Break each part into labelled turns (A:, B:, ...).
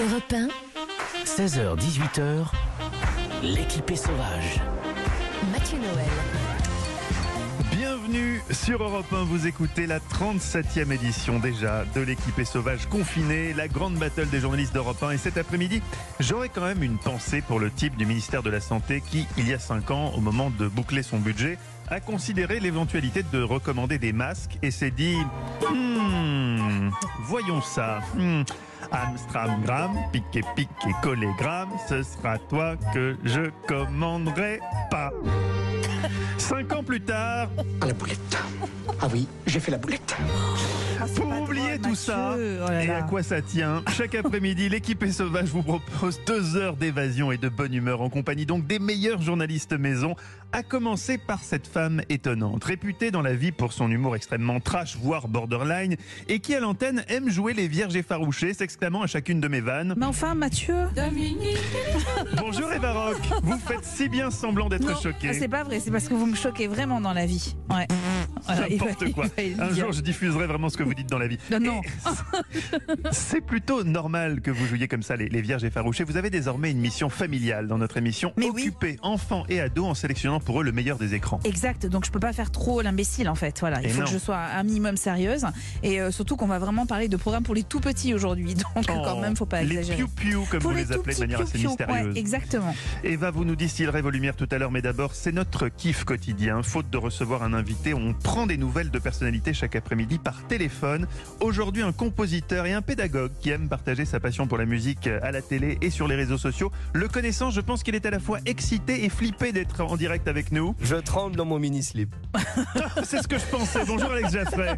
A: Europe 1,
B: 16h-18h, l'équipée sauvage.
A: Mathieu Noël.
C: Bienvenue sur Europe 1, vous écoutez la 37e édition déjà de l'équipée sauvage confinée, la grande battle des journalistes d'Europe 1. Et cet après-midi, j'aurais quand même une pensée pour le type du ministère de la Santé qui, il y a 5 ans, au moment de boucler son budget, a considéré l'éventualité de recommander des masques et s'est dit voyons ça. Amstramgram, piqué, collégramme, ce sera toi que je commanderai pas. 5 ans plus tard,
D: À la boulette. Ah oui, j'ai fait la boulette.
C: pour oublier tout ça, et à quoi ça tient, chaque après-midi, l'équipée sauvage vous propose 2 heures d'évasion et de bonne humeur en compagnie donc des meilleurs journalistes maison, à commencer par cette femme étonnante, réputée dans la vie pour son humour extrêmement trash, voire borderline, et qui à l'antenne aime jouer les vierges effarouchées, s'exclamant à chacune de mes vannes.
E: Mais enfin, Mathieu.
C: Bonjour Eva Rock, vous faites si bien semblant d'être choquée.
E: C'est pas vrai, c'est parce que vous me choquez vraiment dans la vie. Ouais.
C: N'importe quoi. Un jour, je diffuserai vraiment ce que vous dites dans la vie.
E: Non.
C: C'est plutôt normal que vous jouiez comme ça les vierges effarouchées. Vous avez désormais une mission familiale dans notre émission.
E: Mais
C: occuper enfants et ados en sélectionnant pour eux le meilleur des écrans.
E: Exact, donc je peux pas faire trop l'imbécile en fait. Voilà, il faut que je sois un minimum sérieuse. Et surtout qu'on va vraiment parler de programmes pour les tout petits aujourd'hui. Donc quand même, faut pas exagérer.
C: Les piou-piou, comme
E: pour
C: vous les appelez de manière assez mystérieuse.
E: Ouais, exactement.
C: Eva, vous nous distillerait vos lumières tout à l'heure, mais d'abord, c'est notre kiff quotidien. Faute de recevoir un invité, on prend des nouvelles de personnalités chaque après-midi par téléphone. Aujourd'hui, un compositeur et un pédagogue qui aime partager sa passion pour la musique à la télé et sur les réseaux sociaux. Le connaissant, je pense qu'il est à la fois excité et flippé d'être en direct avec nous.
F: Je tremble dans mon mini-slip.
C: C'est ce que je pensais. Bonjour Alex Jaffray.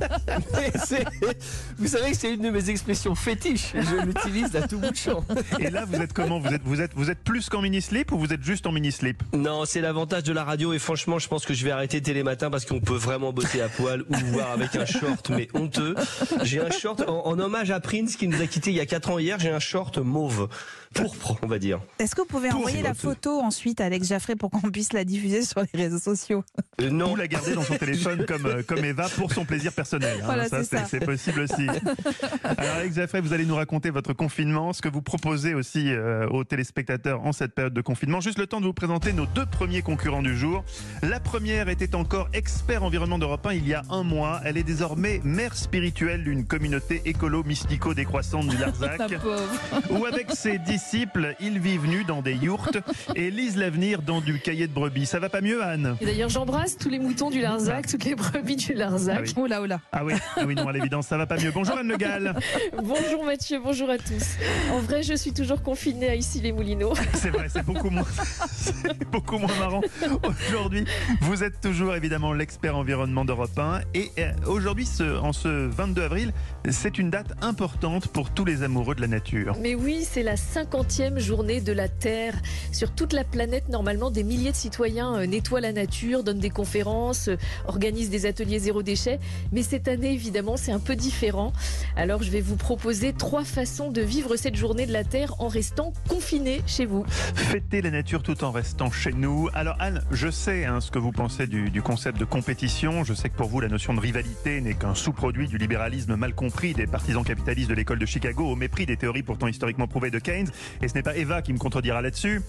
F: Vous savez que c'est une de mes expressions fétiches. Je l'utilise à tout bout de champ.
C: Et là, vous êtes comment ? Vous êtes plus qu'en mini-slip ou vous êtes juste en mini-slip ?
F: Non, c'est l'avantage de la radio et franchement, je pense que je vais arrêter Télématin parce qu'on peut vraiment bosser à poil ou voir avec un short, mais honteux. J'ai un short en hommage à Prince qui nous a quittés il y a 4 ans hier. J'ai un short mauve, pourpre, on va dire.
E: Est-ce que vous pouvez envoyer la photo ensuite à Alex Jaffray pour qu'on puisse la diffuser sur les réseaux sociaux ?
F: Non.
C: Ou la garder dans son téléphone comme Eva pour son plaisir personnel.
E: Voilà,
C: c'est possible aussi. Alors Alex Jaffray, vous allez nous raconter votre confinement, ce que vous proposez aussi aux téléspectateurs en cette période de confinement. Juste le temps de vous présenter nos 2 premiers concurrents du jour. La première était encore expert environnement d'Europe 1 il y a 1 mois. Elle est désormais mère spirituelle d'une communauté écolo-mystico-décroissante du Larzac, où avec ses disciples, ils vivent nus dans des yourtes et lisent l'avenir dans du cahier de brebis. Ça va pas mieux, Anne ?
G: Et d'ailleurs, j'embrasse tous les moutons du Larzac, toutes les brebis du Larzac.
C: Ah oui.
E: Oh là.
C: Ah oui, non, à l'évidence, ça va pas mieux. Bonjour Anne Le Gall.
G: Bonjour Mathieu, bonjour à tous. En vrai, je suis toujours confinée à Issy-les-Moulineaux.
C: C'est vrai, c'est beaucoup moins marrant. Aujourd'hui, vous êtes toujours évidemment l'expert environnement d'Europe 1. Et aujourd'hui, en ce 22 avril, c'est une date importante pour tous les amoureux de la nature.
G: Mais oui, c'est la 50e journée de la Terre. Sur toute la planète, normalement, des milliers de citoyens nettoient la nature, donnent des conférences, organisent des ateliers zéro déchet. Mais cette année, évidemment, c'est un peu différent. Alors, je vais vous proposer 3 façons de vivre cette journée de la Terre en restant confiné chez vous.
C: Fêter la nature tout en restant chez nous. Alors Anne, je sais ce que vous pensez du concept de compétition. Je sais que pour vous, la notion de rivalité n'est qu'un sous-produit du libéralisme mal compris des partisans capitalistes de l'école de Chicago, au mépris des théories pourtant historiquement prouvées de Keynes. Et ce n'est pas Eva qui me contredira là-dessus.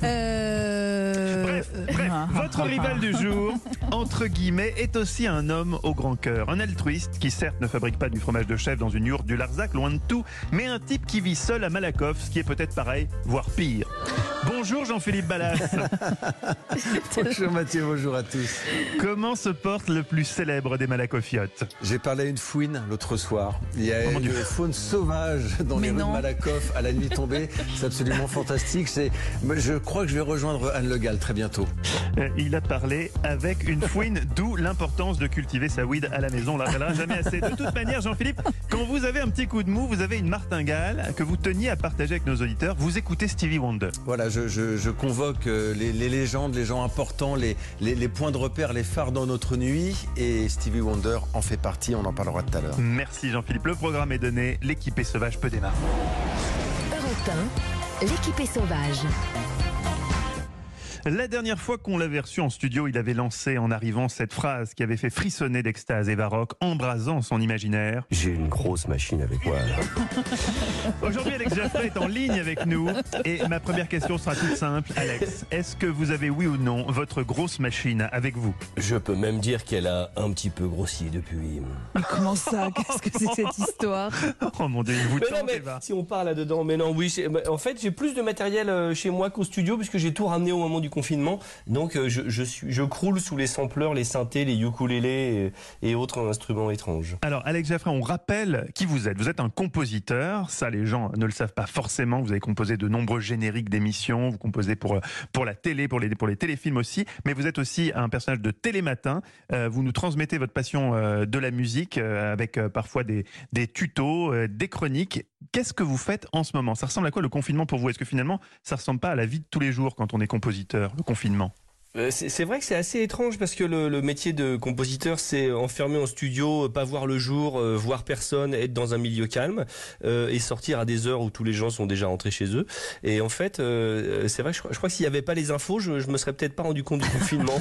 C: Bref, votre rival du jour, entre guillemets, est aussi un homme au grand cœur. Un altruiste qui certes ne fabrique pas du fromage de chèvre dans une yourte du Larzac, loin de tout, mais un type qui vit seul à Malakoff, ce qui est peut-être pareil, voire pire. Bonjour Jean-Philippe Ballas.
H: Bonjour Mathieu, bonjour à tous.
C: Comment se porte le plus célèbre des Malakofiotes ?
H: J'ai parlé à une fouine l'autre soir. Il y a une faune sauvage dans les rues de Malakoff à la nuit tombée. C'est absolument fantastique. Je crois que je vais rejoindre Anne Le Gall très bientôt.
C: Il a parlé avec une fouine, d'où l'importance de cultiver sa weed à la maison. On ne l'appellera jamais assez. De toute manière, Jean-Philippe, quand vous avez un petit coup de mou, vous avez une martingale que vous teniez à partager avec nos auditeurs. Vous écoutez Stevie Wonder.
H: Voilà, je convoque les légendes, les gens importants, les points de repère, les phares dans notre nuit. Et Stevie Wonder en fait partie, on en parlera tout à l'heure.
C: Merci Jean-Philippe. Le programme est donné. L'équipée sauvage peut démarrer.
A: Europe 1, l'équipée sauvage.
C: La dernière fois qu'on l'avait reçu en studio, il avait lancé en arrivant cette phrase qui avait fait frissonner d'extase Eva Rock, embrasant son imaginaire.
F: J'ai une grosse machine avec moi.
C: Aujourd'hui, Alex Jaffray est en ligne avec nous. Et ma première question sera toute simple. Alex, est-ce que vous avez, oui ou non, votre grosse machine avec vous?
F: Je peux même dire qu'elle a un petit peu grossi depuis.
E: Mais comment ça? Qu'est-ce que c'est cette histoire?
C: Oh mon Dieu, il vous tente,
F: mais
C: Eva.
F: si on parle là-dedans, mais non, oui. En fait, j'ai plus de matériel chez moi qu'au studio puisque j'ai tout ramené au moment du confinement. Donc, je croule sous les sampleurs, les synthés, les ukulélés et autres instruments étranges.
C: Alors, Alex Jaffray, on rappelle qui vous êtes. Vous êtes un compositeur. Ça, les gens ne le savent pas forcément. Vous avez composé de nombreux génériques d'émissions. Vous composez pour la télé, pour les téléfilms aussi. Mais vous êtes aussi un personnage de Télématin. Vous nous transmettez votre passion de la musique avec parfois des tutos, des chroniques. Qu'est-ce que vous faites en ce moment? Ça ressemble à quoi le confinement pour vous? Est-ce que finalement, ça ressemble pas à la vie de tous les jours quand on est compositeur, le confinement?
F: C'est vrai que c'est assez étrange parce que le métier de compositeur, c'est enfermé en studio, pas voir le jour, voir personne, être dans un milieu calme et sortir à des heures où tous les gens sont déjà rentrés chez eux. Et en fait, c'est vrai que je crois que s'il n'y avait pas les infos, je me serais peut-être pas rendu compte du confinement.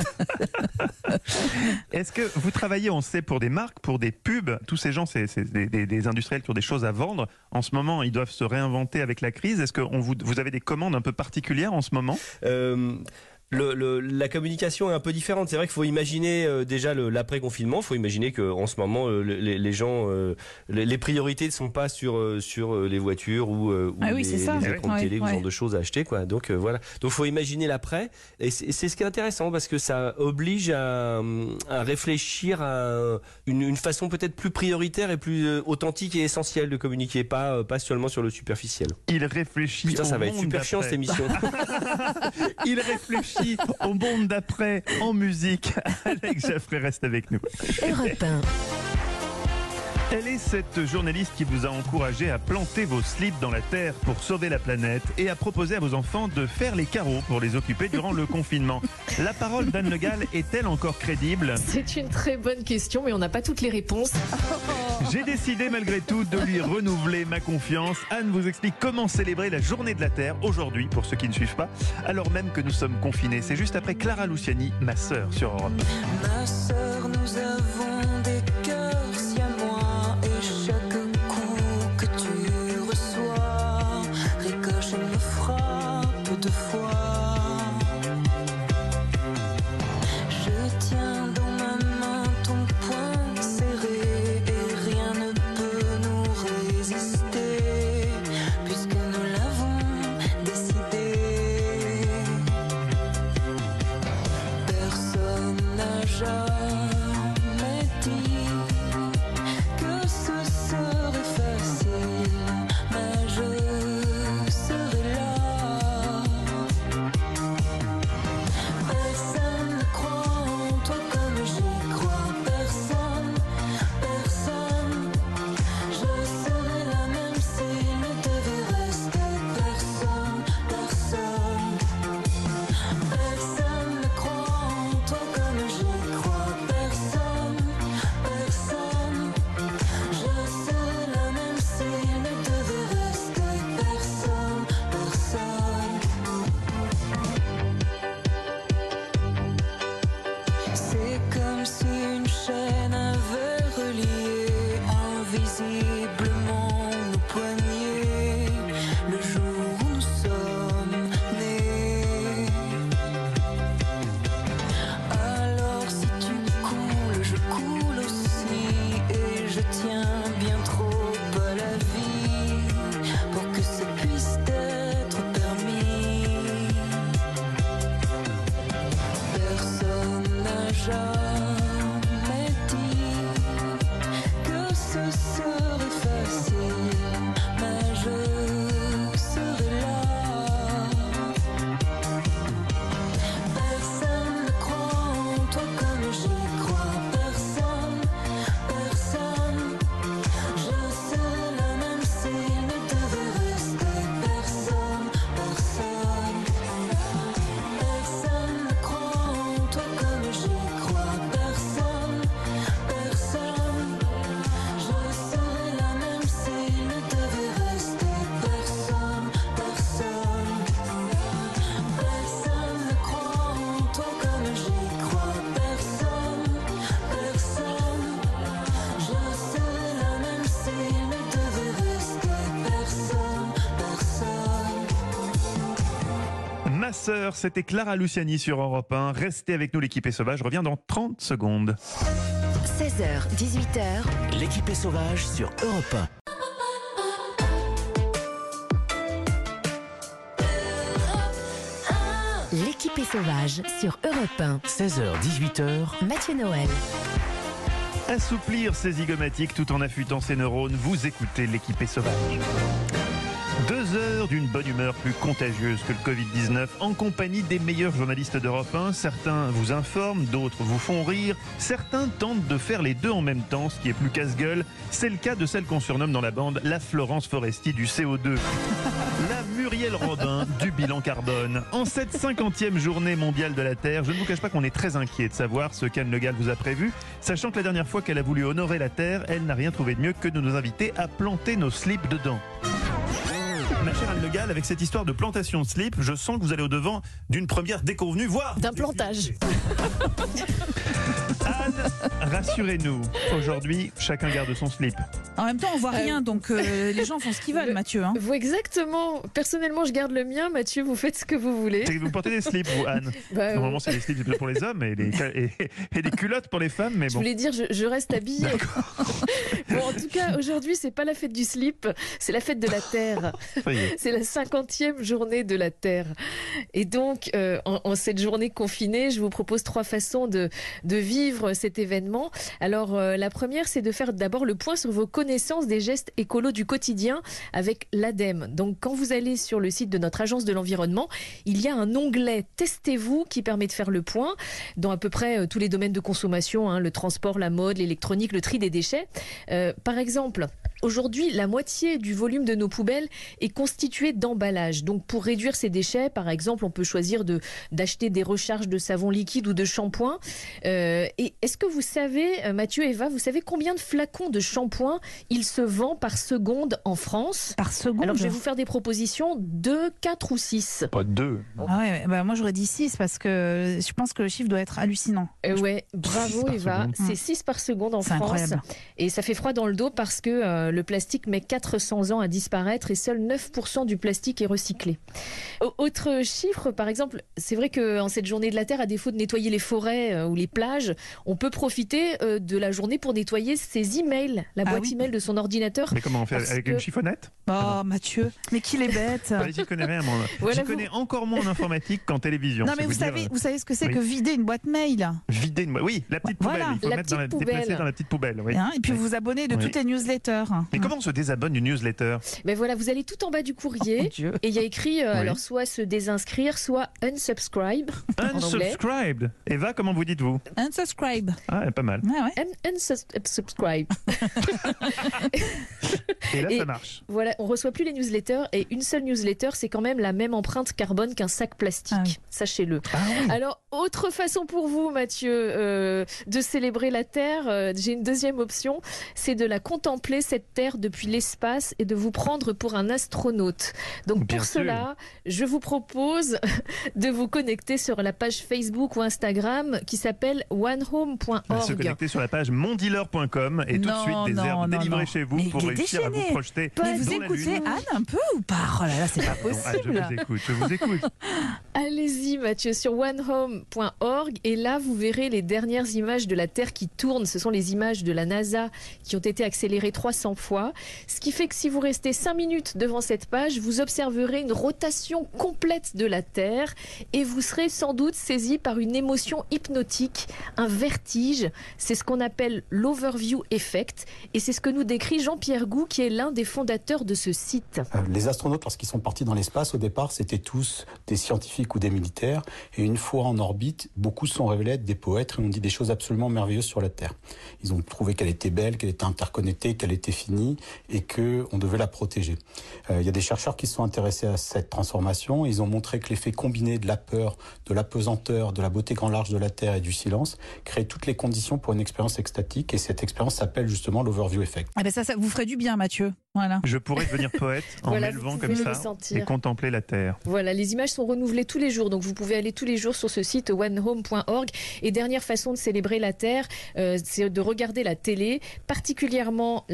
C: Est-ce que vous travaillez, on sait, pour des marques, pour des pubs? Tous ces gens, c'est des industriels qui ont des choses à vendre. En ce moment, ils doivent se réinventer avec la crise. Est-ce que vous avez des commandes un peu particulières en ce moment?
F: La communication est un peu différente. C'est vrai qu'il faut imaginer déjà l'après-confinement. Il faut imaginer qu'en ce moment, les gens, les priorités ne sont pas sur les voitures ou les écrans de télé ou ce genre de choses à acheter, quoi. Donc voilà. Donc il faut imaginer l'après. Et c'est ce qui est intéressant parce que ça oblige à réfléchir à une façon peut-être plus prioritaire et plus authentique et essentielle de communiquer, pas seulement sur le superficiel.
C: Il réfléchit.
F: Putain, ça va être super chiant cette émission.
C: Il réfléchit au monde d'après en musique. Alex Jaffray reste avec nous.
A: Europe 1.
C: Elle est cette journaliste qui vous a encouragé à planter vos slips dans la terre pour sauver la planète et à proposer à vos enfants de faire les carreaux pour les occuper durant le confinement. La parole d'Anne Le Gall est-elle encore crédible?
G: C'est une très bonne question, mais on n'a pas toutes les réponses.
C: J'ai décidé malgré tout de lui renouveler ma confiance. Anne vous explique comment célébrer la journée de la Terre aujourd'hui, pour ceux qui ne suivent pas, alors même que nous sommes confinés. C'est juste après Clara Luciani, ma sœur, sur Europe.
I: Ma sœur, nous avons des cœurs si à moi, et chaque coup que tu reçois ricoche et me frappe de fois. Je tiens dans ma main ton poing serré et rien ne peut nous résister puisque nous l'avons décidé. Personne n'a jamais dit que ce serait facile, mais je serai là. Personne ne croit en toi comme j'y crois. Personne, personne. Je serai là même s'il ne devait rester personne, personne. Personne ne croit en toi comme j'y crois. Personne, personne. Je serai là même s'il ne devait rester personne, personne. C'est comme si une chaîne avait relié invisiblement nos poignets le jour où nous sommes nés. Alors si tu coules, je coule aussi, et je tiens bien trop à la vie pour que ça puisse être permis. Personne n'a jamais dit que ce serait facile, mais je serai là. Personne ne croit en toi comme j'y crois. Personne, personne. Je serai là même s'il ne devait rester personne, personne. Personne ne croit en toi comme j'y crois. Personne, personne. Je serai là même s'il ne devait rester
C: Ma sœur, c'était Clara Luciani sur Europe 1. Restez avec nous, l'équipe est sauvage. Je reviens dans 30 secondes.
B: 16h, 18h, l'équipe est sauvage sur Europe 1.
A: L'équipe est sauvage sur Europe 1.
B: 16h, 18h,
A: Mathieu Noël.
C: Assouplir ses zygomatiques tout en affûtant ses neurones, vous écoutez l'équipe est sauvage. 2 heures d'une bonne humeur plus contagieuse que le Covid-19 en compagnie des meilleurs journalistes d'Europe 1. Certains vous informent, d'autres vous font rire. Certains tentent de faire les deux en même temps, ce qui est plus casse-gueule. C'est le cas de celle qu'on surnomme dans la bande la Florence Foresti du CO2. La Muriel Robin du bilan carbone. En cette 50e journée mondiale de la Terre, je ne vous cache pas qu'on est très inquiet de savoir ce qu'Anne Le Gall vous a prévu, sachant que la dernière fois qu'elle a voulu honorer la Terre, elle n'a rien trouvé de mieux que de nous inviter à planter nos slips dedans. Ma chère Anne Le Gall, avec cette histoire de plantation de slip, je sens que vous allez au-devant d'une première déconvenue, voire
G: d'un plantage.
C: Anne, rassurez-nous, aujourd'hui, chacun garde son slip.
E: En même temps, on voit rien, donc les gens font ce qu'ils veulent, Mathieu. Hein.
G: Vous, exactement. Personnellement, je garde le mien. Mathieu, vous faites ce que vous voulez.
C: Vous portez des slips, vous, Anne. Normalement, c'est des slips pour les hommes et des culottes pour les femmes, mais bon.
G: Je voulais dire, je reste habillée. Bon, en tout cas, aujourd'hui, c'est pas la fête du slip, c'est la fête de la Terre. C'est la 50e journée de la Terre. Et donc, en cette journée confinée, je vous propose 3 façons de vivre cet événement. Alors, la première, c'est de faire d'abord le point sur vos connaissances des gestes écolos du quotidien avec l'ADEME. Donc, quand vous allez sur le site de notre agence de l'environnement, il y a un onglet « Testez-vous » qui permet de faire le point dans à peu près tous les domaines de consommation, hein, le transport, la mode, l'électronique, le tri des déchets. Par exemple, aujourd'hui, la moitié du volume de nos poubelles est constituée d'emballages. Donc, pour réduire ces déchets, par exemple, on peut choisir d'acheter des recharges de savon liquide ou de shampoing. Et est-ce que vous savez, Mathieu et Eva, vous savez combien de flacons de shampoing il se vend par seconde en France?
E: Par seconde?
G: Alors, je vais vous faire des propositions, 2, 4 ou 6.
C: Pas 2.
E: Ah ouais, bah moi j'aurais dit 6 parce que je pense que le chiffre doit être hallucinant.
G: Ouais, bravo Eva, c'est 6 par seconde en France.
E: Incroyable.
G: Et ça fait froid dans le dos parce que le plastique met 400 ans à disparaître et seul 9% du plastique est recyclé. Autre chiffre, par exemple, c'est vrai qu'en cette journée de la Terre, à défaut de nettoyer les forêts ou les plages, on peut profiter de la journée pour nettoyer ses emails, la boîte email de son ordinateur.
C: Mais comment on fait? Avec une chiffonnette?
E: Oh Mathieu, mais qu'il est bête.
C: J'y connais rien, moi. Voilà, j'y connais encore moins en informatique qu'en télévision.
E: Non, mais vous savez ce que c'est que vider une boîte mail?
C: Vider une boîte, oui, la petite poubelle.
E: Voilà.
C: Il faut déplacer dans la petite poubelle. Oui.
E: Hein, et puis vous abonnez de toutes les newsletters.
C: Mais comment on se désabonne d'une newsletter?
G: Ben voilà, vous allez tout en bas du courrier et il y a écrit alors soit se désinscrire, soit unsubscribe.
C: Unsubscribed. Eva, comment vous dites-vous?
E: Unsubscribe.
C: Ah, pas mal.
G: Unsubscribe.
C: Et là, ça marche.
G: Voilà, on reçoit plus les newsletters et une seule newsletter, c'est quand même la même empreinte carbone qu'un sac plastique. Sachez-le. Alors, autre façon pour vous, Mathieu, de célébrer la Terre, j'ai une deuxième option, c'est de la contempler, cette Terre, depuis l'espace et de vous prendre pour un astronaute. Donc, pour cela, je vous propose de vous connecter sur la page Facebook ou Instagram qui s'appelle onehome.org.
C: Se connecter sur la page mondealer.com et tout de suite des herbes délivrées chez vous pour réussir à vous projeter.
E: Mais vous écoutez Anne un peu ou pas? Oh là là, c'est pas possible.
C: Je vous écoute.
G: Allez-y Mathieu, sur onehome.org et là vous verrez les dernières images de la Terre qui tournent. Ce sont les images de la NASA qui ont été accélérées 300 fois. Ce qui fait que si vous restez 5 minutes devant cette page, vous observerez une rotation complète de la Terre et vous serez sans doute saisi par une émotion hypnotique, un vertige. C'est ce qu'on appelle l'overview effect et c'est ce que nous décrit Jean-Pierre Gou qui est l'un des fondateurs de ce site.
J: Les astronautes, lorsqu'ils sont partis dans l'espace, au départ, c'était tous des scientifiques ou des militaires. Et une fois en orbite, beaucoup se sont révélés être des poètes et ont dit des choses absolument merveilleuses sur la Terre. Ils ont trouvé qu'elle était belle, qu'elle était interconnectée, qu'elle était finie et qu'on devait la protéger. Il y a des chercheurs qui se sont intéressés à cette transformation. Ils ont montré que l'effet combiné de la peur, de l'apesanteur, de la beauté grand large de la Terre et du silence crée toutes les conditions pour une expérience extatique. Et cette expérience s'appelle justement l'overview effect.
E: Ah ben ça vous ferait du bien, Mathieu. Voilà.
C: Je pourrais devenir poète en m'élevant comme ça et contempler la Terre.
G: Voilà, les images sont renouvelées tous les jours, donc vous pouvez aller tous les jours sur ce site onehome.org. Et dernière façon de célébrer la Terre, c'est de regarder la télé, particulièrement la chaîne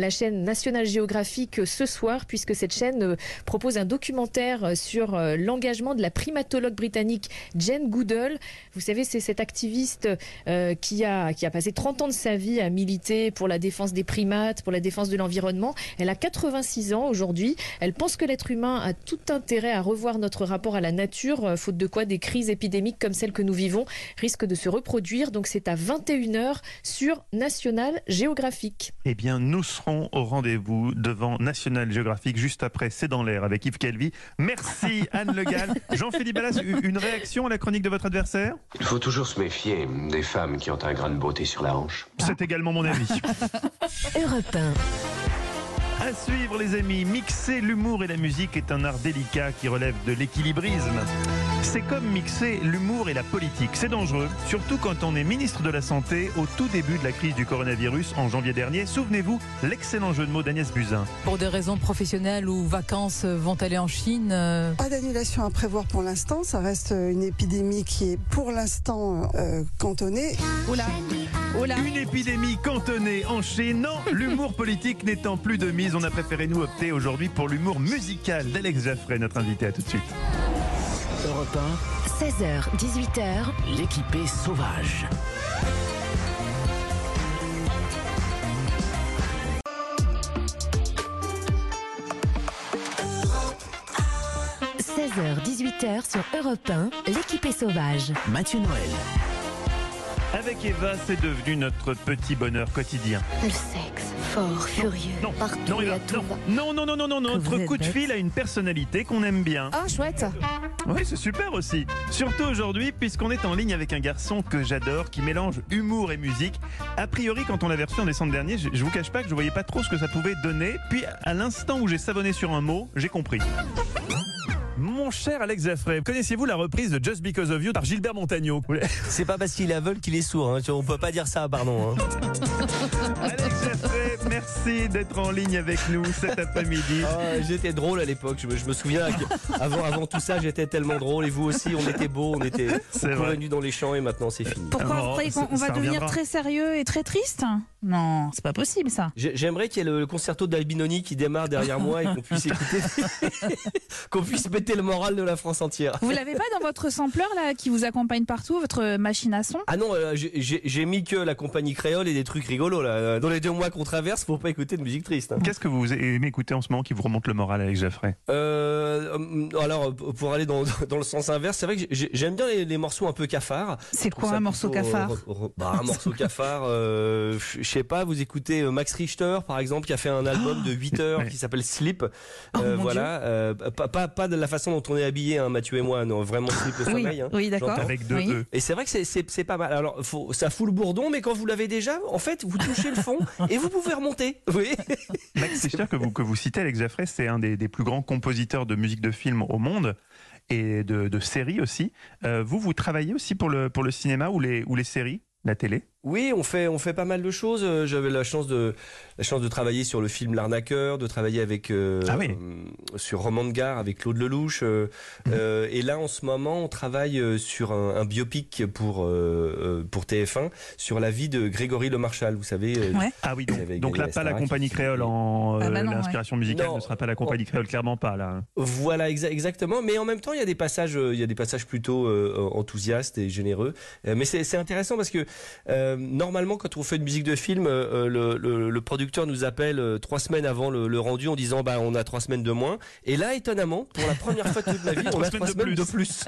G: National Geographic ce soir, puisque cette chaîne propose un documentaire sur l'engagement de la primatologue britannique Jane Goodall. Vous savez, c'est cette activiste qui a passé 30 ans de sa vie à militer pour la défense des primates, pour la défense de l'environnement. Elle a 86 ans aujourd'hui. Elle pense que l'être humain a tout intérêt à revoir notre rapport à la nature, faute de quoi des crises épidémiques comme celle que nous vivons risquent de se reproduire. Donc c'est à 21h sur National Geographic.
C: Eh bien, nous serons au rendez-vous devant National Geographic juste après C'est dans l'air avec Yves Calvi. Merci Anne Le Gall. Jean-Philippe Ballas, une réaction à la chronique de votre adversaire?
K: Il faut toujours se méfier des femmes qui ont un grain de beauté sur la hanche.
C: C'est également mon avis.
A: Europe 1.
C: À suivre les amis, mixer l'humour et la musique est un art délicat qui relève de l'équilibrisme. C'est comme mixer l'humour et la politique. C'est dangereux, surtout quand on est ministre de la Santé au tout début de la crise du coronavirus en janvier dernier. Souvenez-vous, l'excellent jeu de mots d'Agnès Buzyn.
L: Pour des raisons professionnelles ou vacances vont aller en Chine
M: Pas d'annulation à prévoir pour l'instant. Ça reste une épidémie qui est pour l'instant cantonnée.
E: Oula.
C: Une épidémie cantonnée en Chine. Non, l'humour politique n'étant plus de mise, on a préféré nous opter aujourd'hui pour l'humour musical d'Alex Jaffray, notre invité. À tout de suite.
B: Europe
A: 1, 16h, 18h.
B: L'équipée sauvage.
A: – 16h, 18h sur Europe 1, l'équipée sauvage.
B: Mathieu Noël.
C: Avec Eva, c'est devenu notre petit bonheur quotidien.
N: Le sexe, fort, furieux, partout et à tout va.
C: Non, notre coup de fil a une personnalité qu'on aime bien.
E: Ah, chouette.
C: Oui, c'est super aussi. Surtout aujourd'hui, puisqu'on est en ligne avec un garçon que j'adore, qui mélange humour et musique. A priori, quand on l'avait reçu en décembre dernier, je vous cache pas que je voyais pas trop ce que ça pouvait donner. Puis, à l'instant où j'ai savonné sur un mot, j'ai compris. Mon cher Alex Jaffray, connaissiez-vous la reprise de Just Because of You par Gilbert Montagno?
F: C'est pas parce qu'il est aveugle qu'il est sourd, hein. On peut pas dire ça, pardon.
C: Alex Jaffray, merci d'être en ligne avec nous cet après-midi.
F: J'étais drôle à l'époque, je me souviens avant tout ça, j'étais tellement drôle, et vous aussi, on était beaux, on était convenus dans les champs, et maintenant c'est fini.
E: Pourquoi vous croyez qu'on va devenir très sérieux et très triste? Non, c'est pas possible ça.
F: J'aimerais qu'il y ait le concerto d'Albinoni qui démarre derrière moi et qu'on puisse écouter, qu'on puisse péter le moral de la France entière.
E: Vous l'avez pas dans votre sampler là qui vous accompagne partout, votre machine à son?
F: Ah non, j'ai mis que la compagnie créole et des trucs rigolos là. Dans les 2 mois qu'on traverse, faut pas écouter de musique triste. Hein.
C: Qu'est-ce que vous aimez écouter en ce moment qui vous remonte le moral avec Jaffray?
F: Alors pour aller dans le sens inverse, c'est vrai que j'aime bien les morceaux un peu cafards.
E: C'est quoi un morceau cafard?
F: Un morceau cafard, je sais pas, vous écoutez Max Richter par exemple qui a fait un album de 8 heures qui s'appelle Sleep. Voilà, pas de la façon dont on est habillé, hein, Mathieu et moi, non, vraiment Sleep le sommeil. Hein,
E: oui, d'accord.
C: Avec deux.
F: Et c'est vrai que c'est pas mal. Alors ça fout le bourdon, mais quand vous l'avez déjà, en fait, vous touchez le fond et vous pouvez remonter. Oui.
C: Max Richter que vous citez, Alex Jaffray, c'est un des plus grands compositeurs de musique de film au monde. Et de séries aussi. Vous travaillez aussi pour le cinéma ou les séries, la télé?
F: Oui, on fait pas mal de choses. J'avais la chance de travailler sur le film L'Arnaqueur, de travailler avec sur Roman de Gare avec Claude Lelouch. Et là, en ce moment, on travaille sur un biopic pour TF1 sur la vie de Grégory Le Marchal. Vous savez.
C: Ah oui, donc là, pas la compagnie créole l'inspiration musicale ne sera pas la compagnie créole, clairement pas là.
F: Voilà, exactement. Mais en même temps, il y a des passages plutôt enthousiastes et généreux. Mais c'est intéressant parce que normalement, quand on fait une musique de film, le producteur nous appelle 3 semaines avant le rendu en disant on a 3 semaines de moins. Et là, étonnamment, pour la première fois de toute ma vie, on a 3 semaines de plus.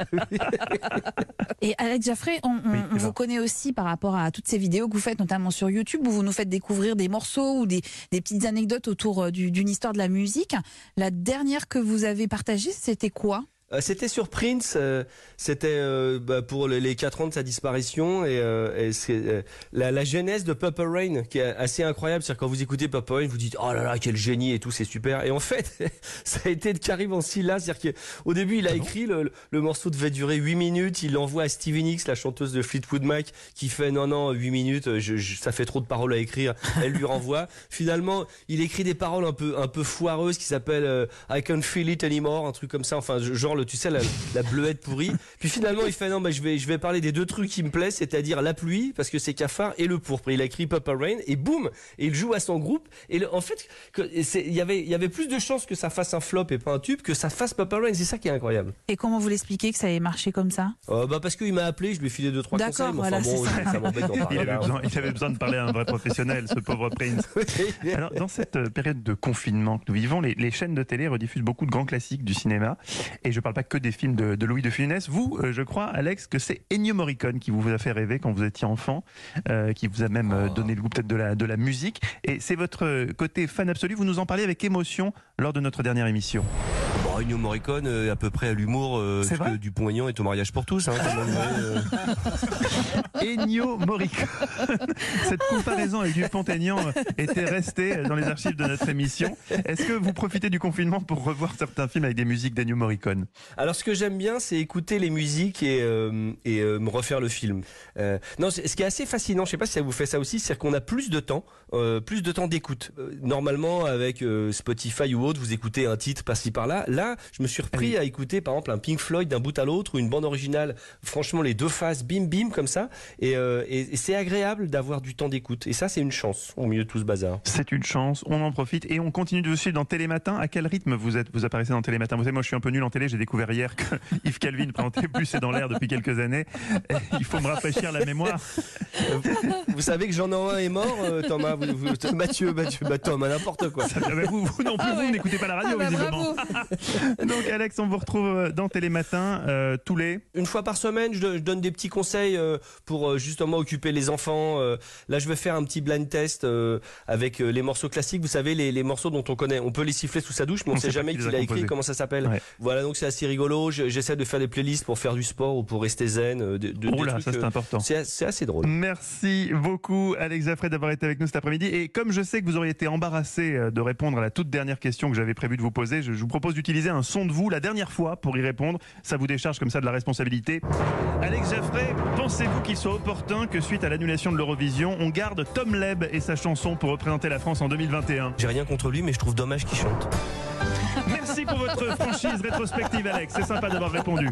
E: Et Alex Jaffray, on vous connaît aussi par rapport à toutes ces vidéos que vous faites, notamment sur YouTube, où vous nous faites découvrir des morceaux ou des petites anecdotes autour d'une histoire de la musique. La dernière que vous avez partagée, c'était quoi ?
F: C'était sur Prince, c'était pour les 4 ans de sa disparition et c'est la genèse de Purple Rain qui est assez incroyable. C'est-à-dire quand vous écoutez Purple Rain, vous dites oh là là quel génie et tout, c'est super. Et en fait, ça a été de Karim Ancilla, c'est-à-dire qu'au début il a écrit le morceau devait durer 8 minutes, il l'envoie à Stevie Nicks, la chanteuse de Fleetwood Mac, qui fait non 8 minutes, ça fait trop de paroles à écrire. Elle lui renvoie. Finalement, il écrit des paroles un peu foireuses qui s'appellent I Can't Feel It Anymore, un truc comme ça. Enfin, genre tu sais, la bleuette pourrie. Puis finalement, il fait non, je vais parler des deux trucs qui me plaisent, c'est-à-dire la pluie, parce que c'est cafard, et le pourpre. Il a écrit Purple Rain, et boum, et il joue à son groupe. Et en fait, il y avait plus de chances que ça fasse un flop et pas un tube que ça fasse Purple Rain. C'est ça qui est incroyable.
E: Et comment vous l'expliquez que ça ait marché comme ça?
F: Parce qu'il m'a appelé, je lui ai filé 2-3 conseils.
E: D'accord, voilà,
F: ça m'embête d'en parler.
C: Il avait besoin de parler à un vrai professionnel, ce pauvre Prince. Alors, dans cette période de confinement que nous vivons, les chaînes de télé rediffusent beaucoup de grands classiques du cinéma. Et je ne parle pas que des films de Louis de Funès. Vous, je crois, Alex, que c'est Ennio Morricone qui vous a fait rêver quand vous étiez enfant, qui vous a même donné le goût peut-être de la musique. Et c'est votre côté fan absolu. Vous nous en parlez avec émotion lors de notre dernière émission.
F: Ennio Morricone, à peu près à l'humour que Dupont-Aignan est au mariage pour tous. Hein,
C: Ennio Morricone. Cette comparaison avec Dupont-Aignan était restée dans les archives de notre émission. Est-ce que vous profitez du confinement pour revoir certains films avec des musiques d'Ennio Morricone?
F: Alors, ce que j'aime bien, c'est écouter les musiques et me refaire le film. Non, ce qui est assez fascinant, je ne sais pas si ça vous fait ça aussi, c'est qu'on a plus de temps d'écoute. Normalement, avec Spotify ou autre, vous écoutez un titre par-ci par-là. Là, je me suis repris à écouter, par exemple, un Pink Floyd d'un bout à l'autre ou une bande originale. Franchement, les deux faces, bim, bim, comme ça. Et c'est agréable d'avoir du temps d'écoute. Et ça, c'est une chance au milieu de tout ce bazar.
C: C'est une chance, on en profite et on continue de vous suivre dans Télématin. À quel rythme vous apparaissez dans Télématin? Vous savez, moi, je suis un peu nul en télé. J'ai découvert hier que Yves Calvin présentait Plus c'est dans l'air depuis quelques années. Et il faut me rafraîchir la mémoire.
F: Vous savez que Jean un est mort, Thomas. Mathieu, Thomas, n'importe quoi.
C: Vous non plus, vous n'écoutez pas la radio, visiblement. Donc, Alex, on vous retrouve dans Télématin tous les...
F: Une fois par semaine, je donne des petits conseils pour justement occuper les enfants. Là, je vais faire un petit blind test avec les morceaux classiques. Vous savez, les morceaux dont on connaît. On peut les siffler sous sa douche, mais on ne sait jamais qui l'a écrit, comment ça s'appelle. Ouais. Voilà, donc c'est assez rigolo. J'essaie de faire des playlists pour faire du sport ou pour rester zen.
C: Ça c'est important.
F: C'est assez drôle.
C: Merci beaucoup, Alex Jaffray, d'avoir été avec nous cet après-midi. Et comme je sais que vous auriez été embarrassé de répondre à la toute dernière question que j'avais prévu de vous poser, je vous propose d'utiliser un son de vous la dernière fois pour y répondre. Ça vous décharge comme ça de la responsabilité. Alex Jaffray, pensez-vous qu'il soit opportun que suite à l'annulation de l'Eurovision, on garde Tom Leb et sa chanson pour représenter la France en 2021?
F: J'ai rien contre lui, mais je trouve dommage qu'il chante.
C: Merci pour votre franchise rétrospective, Alex. C'est sympa d'avoir répondu.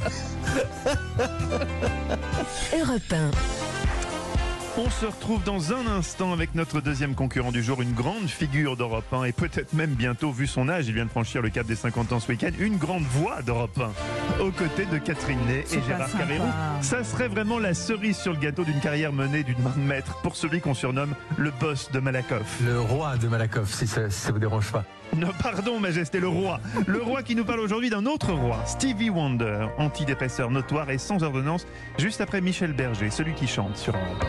A: Europe 1.
C: On se retrouve dans un instant avec notre deuxième concurrent du jour, une grande figure d'Europe 1 et peut-être même bientôt, vu son âge, il vient de franchir le cap des 50 ans ce week-end, une grande voix d'Europe 1, aux côtés de Catherine Ney et Gérard Carrérou. Ça serait vraiment la cerise sur le gâteau d'une carrière menée d'une main de maître pour celui qu'on surnomme le boss de Malakoff.
O: Le roi de Malakoff, si ça vous dérange pas.
C: Non, pardon, Majesté, le roi. Le roi qui nous parle aujourd'hui d'un autre roi, Stevie Wonder, antidépresseur notoire et sans ordonnance, juste après Michel Berger, celui qui chante sur Europe.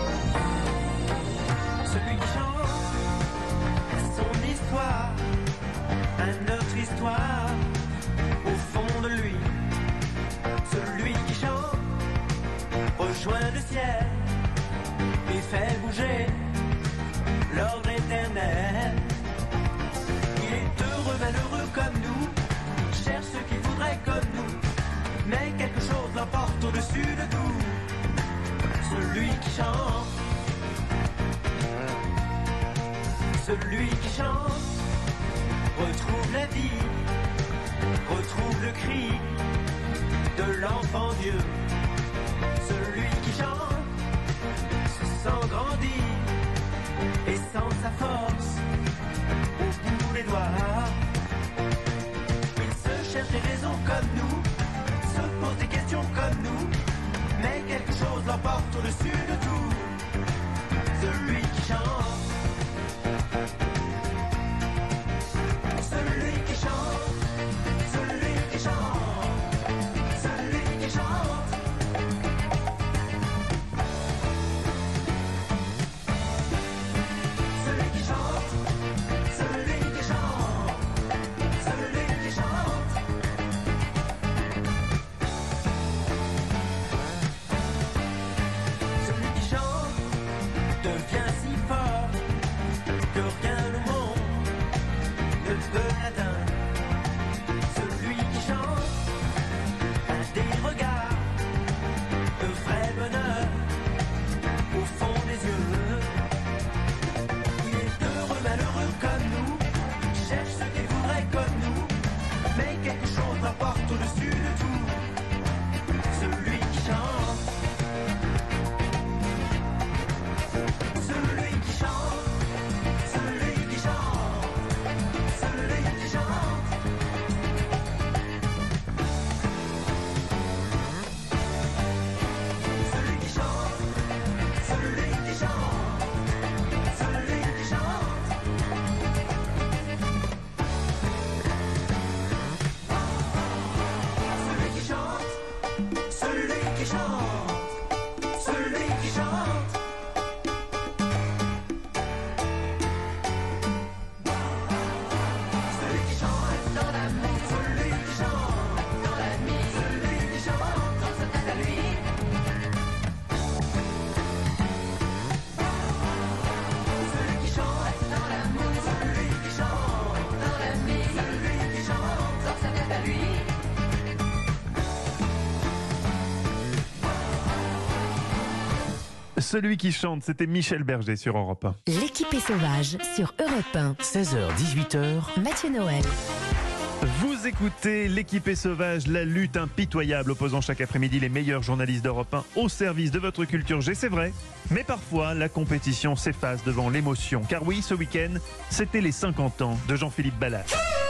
I: Celui qui chante son histoire, une autre histoire au fond de lui. Celui qui chante rejoint le ciel et fait bouger l'ordre éternel. Il est heureux, malheureux comme nous, cherche ce qu'il voudrait comme nous, mais quelque chose l'emporte au-dessus de tout. Celui qui chante, celui qui chante, retrouve la vie, retrouve le cri de l'enfant Dieu. Celui qui chante se sent grandir et sent sa force au bout des doigts. Il se cherche des raisons comme nous, se pose des questions comme nous, mais quelque chose l'emporte au-dessus de tout. Celui qui chante, celui qui chante, celui qui chante, celui qui chante. Celui qui chante, celui qui chante, celui qui chante. Celui qui chante devient si fort que rien au monde ne peut l'atteindre. Celui qui chante a des regards de vrai bonheur au fond des yeux. Il est heureux, malheureux comme nous, cherche ce qu'il voudrait comme nous, mais quelque chose l'emporte au-dessus au-dessus de tout. Celui qui chante. Celui qui chante. Celui qui chante. Celui qui chante. Celui qui chante. Celui qui chante. Celui qui chante. Celui qui chante. Celui qui chante. Celui qui chante. Celui qui chante dans l'amour. Celui qui chante dans la nuit. Celui qui chante dans sa tête à lui. Celui qui chante dans l'amour. Celui qui chante dans la nuit. Celui qui chante dans sa tête à lui.
C: Celui qui chante, c'était Michel Berger sur Europe 1.
A: L'équipe est sauvage sur Europe 1.
B: 16h, 18h.
A: Mathieu Noël.
C: Vous écoutez l'équipe est sauvage, la lutte impitoyable opposant chaque après-midi les meilleurs journalistes d'Europe 1 au service de votre culture G, c'est vrai. Mais parfois, la compétition s'efface devant l'émotion. Car oui, ce week-end, c'était les 50 ans de Jean-Philippe Ballard.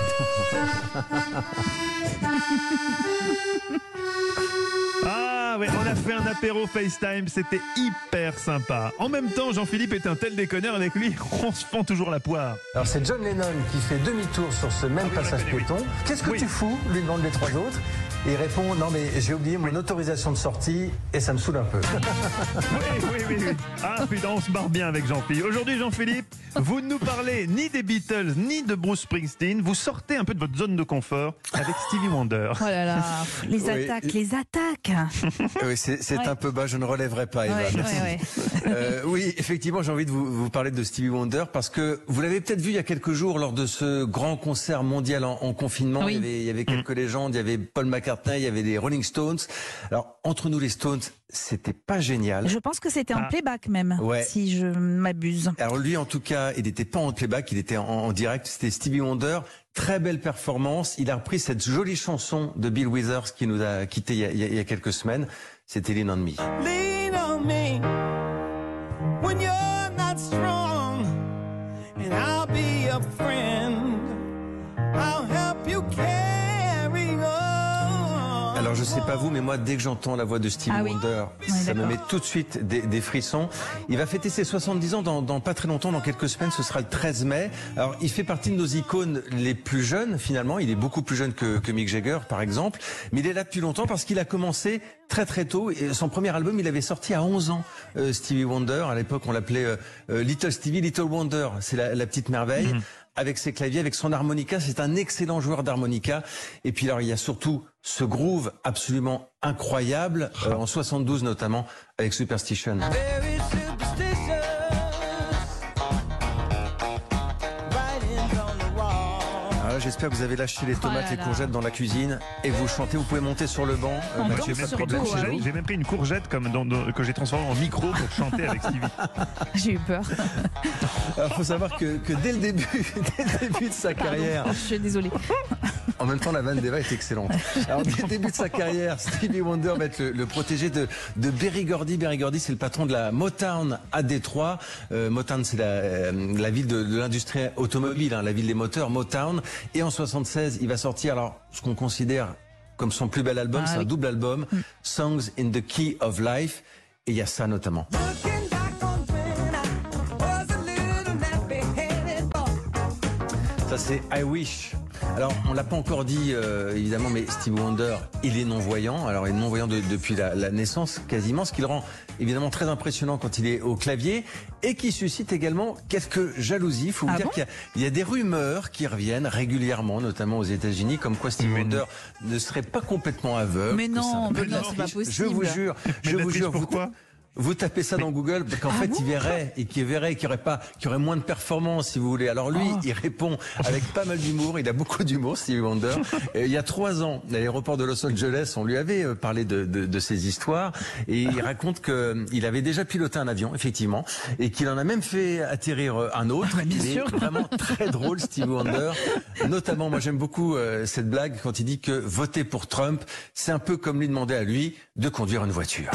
C: Ah ouais, on a fait un apéro FaceTime, c'était hyper sympa. En même temps, Jean-Philippe est un tel déconneur, avec lui, on se fend toujours la poire.
O: Alors c'est John Lennon qui fait demi-tour sur ce même passage piéton. Qu'est-ce que tu fous, lui demandent les trois autres. Et il répond, non mais j'ai oublié mon autorisation de sortie et ça me saoule un peu.
C: Oui. Ah putain, on se marre bien avec Jean-Philippe. Aujourd'hui, Jean-Philippe, vous ne nous parlez ni des Beatles, ni de Bruce Springsteen. Vous sortez un peu de votre zone de confort avec Stevie Wonder.
E: Oh là là, les attaques.
H: Oui, c'est un peu bas, je ne relèverai pas, Eva. Oui, effectivement, j'ai envie de vous parler de Stevie Wonder parce que vous l'avez peut-être vu il y a quelques jours lors de ce grand concert mondial en confinement.
E: Oui.
H: Il y avait quelques légendes, il y avait Paul McCartney, il y avait les Rolling Stones. Alors, entre nous les Stones, c'était pas génial.
E: Je pense que c'était en playback même, si je m'abuse.
H: Alors lui, en tout cas, il n'était pas en playback, il était en direct. C'était Stevie Wonder. Très belle performance. Il a repris cette jolie chanson de Bill Withers qui nous a quittés il y a quelques semaines. C'était Lean on Me.
I: Lean on me when you're not strong, and I'll be a friend. I'll help you carry on.
H: Alors je sais pas vous, mais moi dès que j'entends la voix de Stevie Wonder, ça me met tout de suite des frissons. Il va fêter ses 70 ans dans pas très longtemps, dans quelques semaines, ce sera le 13 mai. Alors il fait partie de nos icônes les plus jeunes finalement, il est beaucoup plus jeune que Mick Jagger par exemple, mais il est là depuis longtemps parce qu'il a commencé très très tôt. Et son premier album, il avait sorti à 11 ans, Stevie Wonder. À l'époque, on l'appelait Little Stevie, Little Wonder, c'est la petite merveille. Avec ses claviers, avec son harmonica, c'est un excellent joueur d'harmonica. Et puis alors, il y a surtout ce groove absolument incroyable, en 72 notamment, avec Superstition.
I: Very superstitious, writings on the wall.
H: Alors là, j'espère que vous avez lâché les tomates, les courgettes dans la cuisine et que vous chantez. Vous pouvez monter sur le banc.
C: J'ai même pris une courgette que j'ai transformée en micro pour chanter avec Stevie.
E: J'ai eu peur.
H: Alors, faut savoir que dès le début de sa carrière.
E: Je suis désolée.
H: En même temps, la vanne d'Eva est excellente. Alors, dès le début de sa carrière, Stevie Wonder va être le protégé de Berry Gordy. Berry Gordy, c'est le patron de la Motown à Détroit. Motown, c'est la ville de l'industrie automobile, la ville des moteurs, Motown. Et en 76, il va sortir alors ce qu'on considère comme son plus bel album, c'est un double album, Songs in the Key of Life. Et il y a ça notamment. Ça c'est I Wish. Alors on l'a pas encore dit évidemment, mais Stevie Wonder, il est non-voyant. Alors il est non-voyant depuis la naissance quasiment, ce qui le rend évidemment très impressionnant quand il est au clavier et qui suscite également quelques jalousies. Il faut vous dire qu'il y a des rumeurs qui reviennent régulièrement, notamment aux États-Unis, comme quoi Stevie Wonder ne serait pas complètement aveugle.
E: Mais non, c'est pas possible.
H: Je vous jure,
C: pourquoi
H: Vous tapez ça dans Google, qu'en fait, il verrait qu'il y aurait moins de performance, si vous voulez. Alors lui, il répond avec pas mal d'humour. Il a beaucoup d'humour, Stevie Wonder. Il y a 3 ans, à l'aéroport de Los Angeles, on lui avait parlé de ces histoires. Et il raconte qu'il avait déjà piloté un avion, effectivement, et qu'il en a même fait atterrir un autre. Il est vraiment très drôle, Stevie Wonder. Notamment, moi, j'aime beaucoup cette blague quand il dit que voter pour Trump, c'est un peu comme lui demander à lui de conduire une voiture.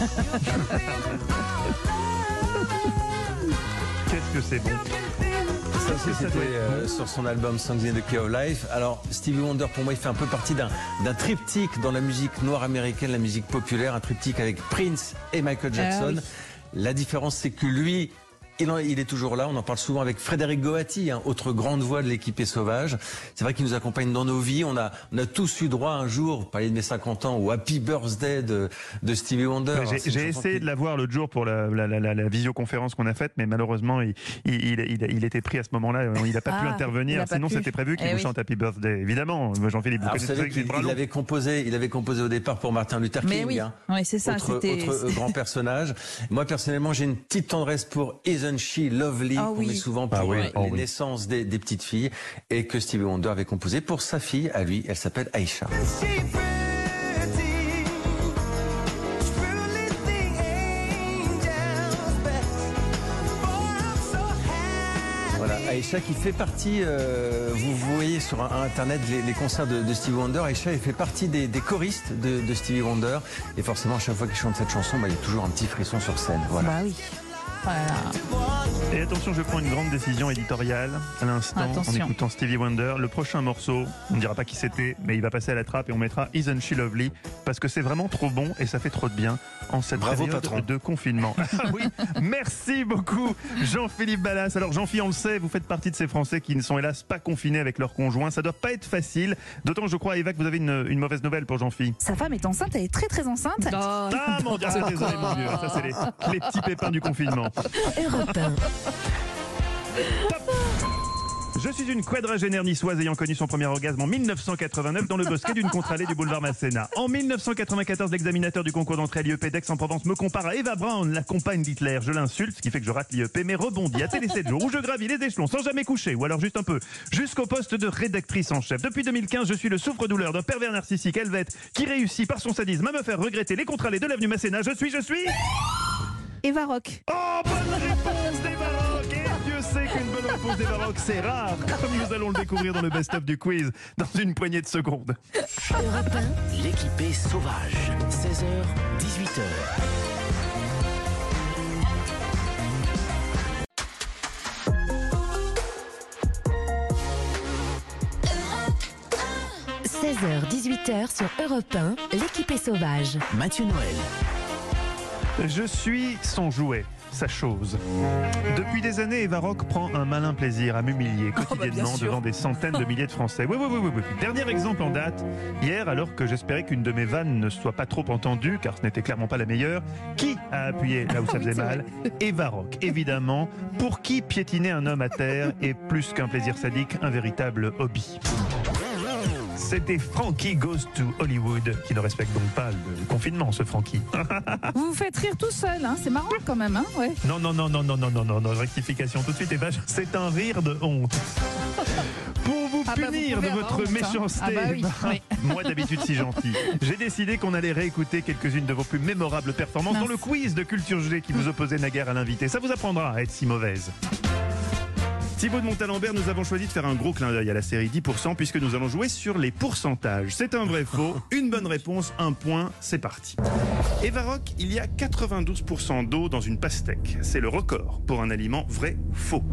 C: Qu'est-ce que c'est bon.
H: Ça, c'était sur son album Songs in the Key of Life. Alors, Stevie Wonder, pour moi, il fait un peu partie d'un triptyque dans la musique noire américaine, la musique populaire, un triptyque avec Prince et Michael Jackson. La différence, c'est que lui, il est toujours là. On en parle souvent avec Frédéric Goati, autre grande voix de l'Équipée Sauvage. C'est vrai qu'il nous accompagne dans nos vies. On a tous eu droit un jour, parler de mes 50 ans, au Happy Birthday de Stevie Wonder.
C: J'ai essayé de la voir l'autre jour pour la visioconférence qu'on a faite, mais malheureusement, il était pris à ce moment-là. Il n'a pas pu intervenir. Sinon, c'était prévu qu'il nous chante Happy Birthday. Évidemment, Jean-Philippe, vous connaissez
H: il avait composé au départ pour Martin Luther King.
E: Oui, c'est ça.
H: Autre grand personnage. Moi, personnellement, j'ai une petite tendresse pour Isn't She Lovely, qu'on met souvent pour les naissances des petites filles, et que Stevie Wonder avait composé pour sa fille à lui. Elle s'appelle Aïcha. Voilà, Aïcha qui fait partie, vous voyez sur internet les concerts de Stevie Wonder, Aïcha elle fait partie des choristes de Stevie Wonder, et forcément à chaque fois qu'il chante cette chanson, il y a toujours un petit frisson sur scène. Voilà.
E: Bah oui. Voilà.
C: Et attention, je prends une grande décision éditoriale à l'instant en écoutant Stevie Wonder. Le prochain morceau, on ne dira pas qui c'était, mais il va passer à la trappe et on mettra Isn't She Lovely parce que c'est vraiment trop bon et ça fait trop de bien en cette période de confinement. Oui, merci beaucoup Jean-Philippe Ballas. Alors Jean-Philippe, on le sait, vous faites partie de ces Français qui ne sont hélas pas confinés avec leurs conjoints. Ça doit pas être facile, d'autant je crois Eva que vous avez une mauvaise nouvelle pour Jean-Philippe.
E: Sa femme est enceinte, elle est très très enceinte.
C: Ah mon Dieu, désolé mon Dieu, ça c'est les petits pépins du confinement.
A: Europe 1.
C: Je suis une quadragénaire niçoise ayant connu son premier orgasme en 1989 dans le bosquet d'une contre-allée du boulevard Masséna. En 1994, l'examinateur du concours d'entrée à l'IEP d'Aix-en-Provence me compare à Eva Braun, la compagne d'Hitler. Je l'insulte, ce qui fait que je rate l'IEP, mais rebondis à Télé 7 jours où je gravis les échelons sans jamais coucher, ou alors juste un peu, jusqu'au poste de rédactrice en chef. Depuis 2015, je suis le souffre-douleur d'un pervers narcissique helvète qui réussit par son sadisme à me faire regretter les contre-allées de l'avenue Masséna. Je suis...
E: Eva Rock.
C: Oh, bonne réponse d'Eva Rock. Et Dieu sait qu'une bonne réponse d'Eva Rock, c'est rare, comme nous allons le découvrir dans le best-of du quiz, dans une poignée de secondes.
B: Europe 1, l'équipée sauvage. 16h, 18h.
A: – 16h-18h sur Europe 1, l'équipée sauvage.
B: Mathieu Noël.
C: Je suis son jouet, sa chose. Depuis des années, Eva Rock prend un malin plaisir à m'humilier quotidiennement devant des centaines de milliers de Français. Oui. Dernier exemple en date, hier, alors que j'espérais qu'une de mes vannes ne soit pas trop entendue, car ce n'était clairement pas la meilleure, qui a appuyé là où ça faisait mal? Eva Rock, évidemment, pour qui piétiner un homme à terre est plus qu'un plaisir sadique, un véritable hobby. C'était Frankie Goes to Hollywood, qui ne respecte donc pas le confinement, ce Frankie.
E: Vous vous faites rire tout seul, hein, c'est marrant quand même, hein, ouais.
C: Non, rectification tout de suite, Eva, c'est un rire de honte. Pour vous punir de votre méchanceté, moi d'habitude si gentil, j'ai décidé qu'on allait réécouter quelques-unes de vos plus mémorables performances dans le quiz de Culture G qui vous opposait naguère à l'invité. Ça vous apprendra à être si mauvaise. Thibaut de Montalembert, nous avons choisi de faire un gros clin d'œil à la série 10% puisque nous allons jouer sur les pourcentages. C'est un vrai faux, une bonne réponse, un point, c'est parti. Eva Rock, il y a 92% d'eau dans une pastèque. C'est le record pour un aliment vrai ou faux.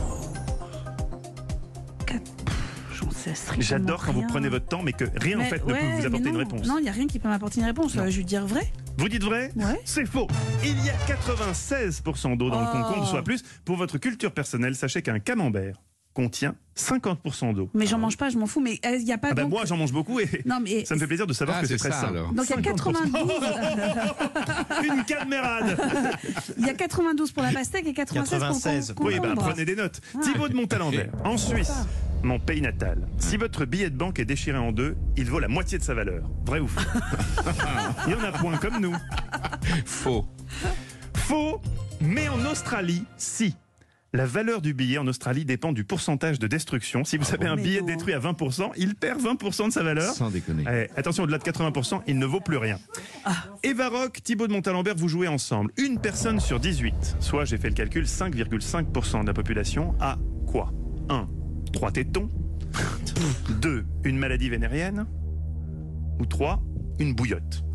C: J'adore quand vous prenez votre temps mais que rien en fait ne peut vous apporter une réponse.
E: Non, il n'y a rien qui peut m'apporter une réponse. Je vais dire vrai.
C: Vous dites vrai?
E: Ouais.
C: C'est faux. Il y a 96% d'eau dans le concombre, soit plus. Pour votre culture personnelle, sachez qu'un camembert contient 50% d'eau.
E: Mais j'en mange pas, je m'en fous. Mais il n'y a pas
C: moi, j'en mange beaucoup et ça me fait plaisir de savoir que c'est très sain.
E: Donc il y a 92.
C: Une cadmérade.
E: Il y a 92 pour la pastèque et 96 pour le concombre.
C: Prenez des notes. Thibaut de Montalembert, en Suisse, mon pays natal. Si votre billet de banque est déchiré en deux, il vaut la moitié de sa valeur. Vrai ou faux? Il y en a point comme nous.
P: Faux.
C: Faux, mais en Australie, si. La valeur du billet en Australie dépend du pourcentage de destruction. Si vous avez un billet détruit à 20%, il perd 20% de sa valeur.
P: Sans déconner.
C: Attention, au-delà de 80%, il ne vaut plus rien. Eva Rock, Thibaut de Montalembert, vous jouez ensemble. Une personne sur 18, soit, j'ai fait le calcul, 5,5% de la population a quoi ? 1. 3 tétons. 2. Une maladie vénérienne. Ou 3. Une bouillotte.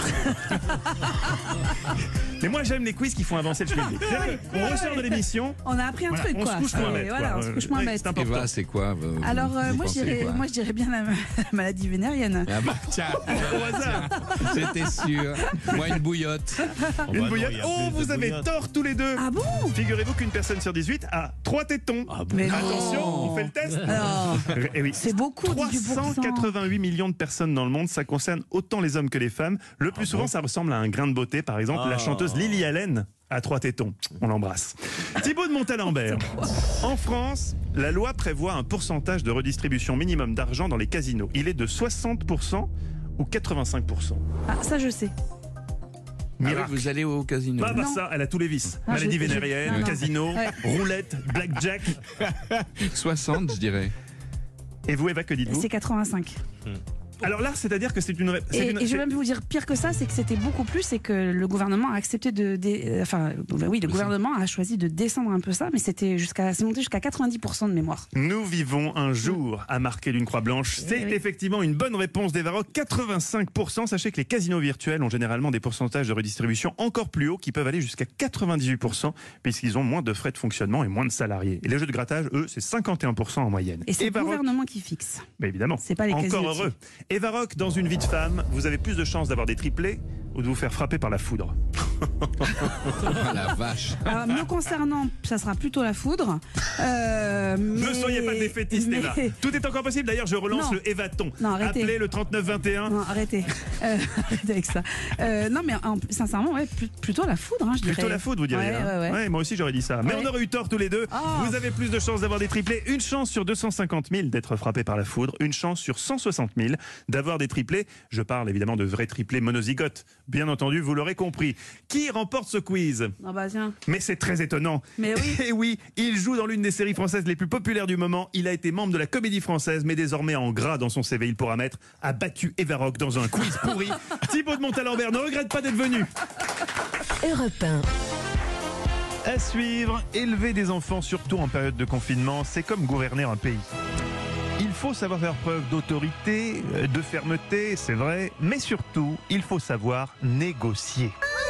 C: Mais moi j'aime les quiz qui font avancer le public. On ressort de l'émission.
E: On a appris un truc, quoi.
C: On se couche moins bête.
E: Voilà, on se couche moins bête.
C: C'est important.
P: Eva, c'est quoi
E: Alors, moi je dirais bien la maladie vénérienne.
P: Ah bah tiens,
C: au hasard.
P: J'étais sûr. Moi, une bouillotte.
C: Une bouillotte. Oh, vous avez tort tous les deux.
E: Ah bon ?
C: Figurez-vous qu'une personne sur 18 a 3 tétons.
E: Mais
C: attention, on fait le test.
E: Alors,
C: oui.
E: c'est beaucoup.
C: 388 millions de personnes dans le monde, ça concerne autant les hommes que les femmes. Le plus souvent, ça ressemble à un grain de beauté. Par exemple, la chanteuse Lily Allen a 3 tétons. On l'embrasse. Thibaut de Montalembert. En France, la loi prévoit un pourcentage de redistribution minimum d'argent dans les casinos. Il est de 60% ou 85%.
E: Ah, ça je sais.
C: Miracle.
P: Vous allez au casino.
C: Bah ça, elle a tous les vices. Maladie vénérienne, casino, roulette, blackjack.
P: 60, je dirais.
C: Et vous, Eva, que dites-vous ?
E: C'est 85.
C: Alors là, c'est-à-dire que c'est une...
E: Et je vais même vous dire pire que ça, c'est que c'était beaucoup plus, c'est que le gouvernement a accepté le gouvernement a choisi de descendre un peu ça, mais c'est monté jusqu'à 90% de mémoire.
C: Nous vivons un jour à marquer d'une croix blanche. C'est effectivement une bonne réponse d'Eva Rock, 85%. Sachez que les casinos virtuels ont généralement des pourcentages de redistribution encore plus hauts, qui peuvent aller jusqu'à 98%, puisqu'ils ont moins de frais de fonctionnement et moins de salariés. Et les jeux de grattage, eux, c'est 51% en moyenne.
E: Et c'est le gouvernement qui fixe.
C: Mais évidemment.
E: C'est pas les casinos.
C: Encore heureux. Eva Rock, dans une vie de femme, vous avez plus de chances d'avoir des triplés ou de vous faire frapper par la foudre.
P: Ah la vache.
E: Alors, me concernant, ça sera plutôt la foudre.
C: Ne soyez pas défaitiste, Eva. Tout est encore possible. D'ailleurs, je relance le Evaton.
E: Non, arrêtez.
C: Appelez le 3921.
E: Non, arrêtez. Arrêtez avec ça. Non, mais sincèrement, plutôt la foudre, je dirais.
C: Plutôt la foudre, vous diriez.
E: Ouais.
C: Moi aussi, j'aurais dit ça. Mais on aurait eu tort tous les deux. Vous avez plus de chances d'avoir des triplés. Une chance sur 250 000 d'être frappé par la foudre. Une chance sur 160 000 d'avoir des triplés. Je parle évidemment de vrais triplés monozygotes. Bien entendu, vous l'aurez compris. Qui remporte ce quiz ?
E: Ah bah tiens.
C: Mais c'est très étonnant.
E: Mais oui.
C: Et oui, il joue dans l'une des séries françaises les plus populaires du moment. Il a été membre de la Comédie Française, mais désormais en gras dans son CV, il pourra mettre a battu Eva Rock dans un quiz pourri. Thibaut de Montalembert ne regrette pas d'être venu.
A: Europe 1.
C: À suivre, élever des enfants, surtout en période de confinement, c'est comme gouverner un pays. Il faut savoir faire preuve d'autorité, de fermeté, c'est vrai, mais surtout, il faut savoir négocier.